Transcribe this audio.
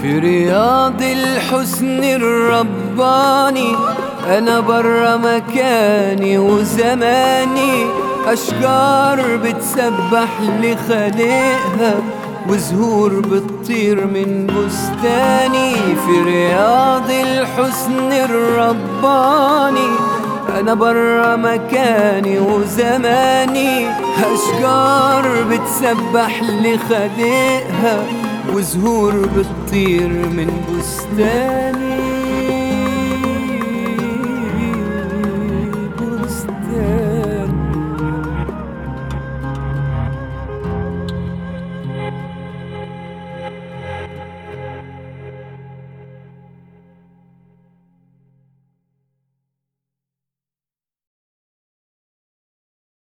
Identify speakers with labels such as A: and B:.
A: في رياض الحسن الرباني، أنا برا مكاني وزماني. أشجار بتسبح لخالقها، وزهور بتطير من بستاني. في رياض الحسن الرباني، أنا برا مكاني وزماني. أشجار بتسبح لخالقها، وزهور بتطير من بستاني.